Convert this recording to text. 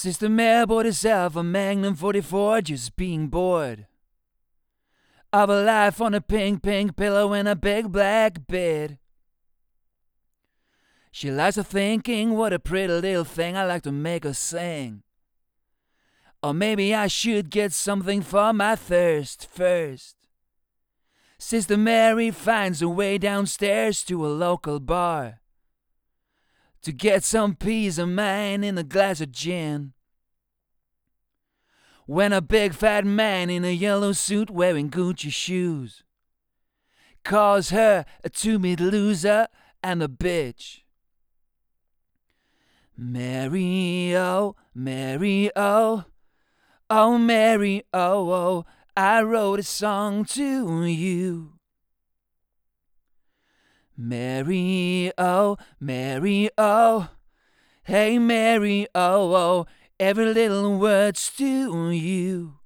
Sister Mary bought herself a Magnum 44 just being bored of a life on a pink pillow in a big black bed. She likes to thinking, what a pretty little thing, I like to make her sing. Or maybe I should get something for my thirst first. Sister Mary finds her way downstairs to a local bar to get some peace of mind in a glass of gin, when a big fat man in a yellow suit wearing Gucci shoes calls her a two-meat loser and a bitch. Mary, oh, Mary, oh, oh, Mary, oh, oh, I wrote a song to you. Mary, oh, hey Mary, oh, oh, every little word's to you.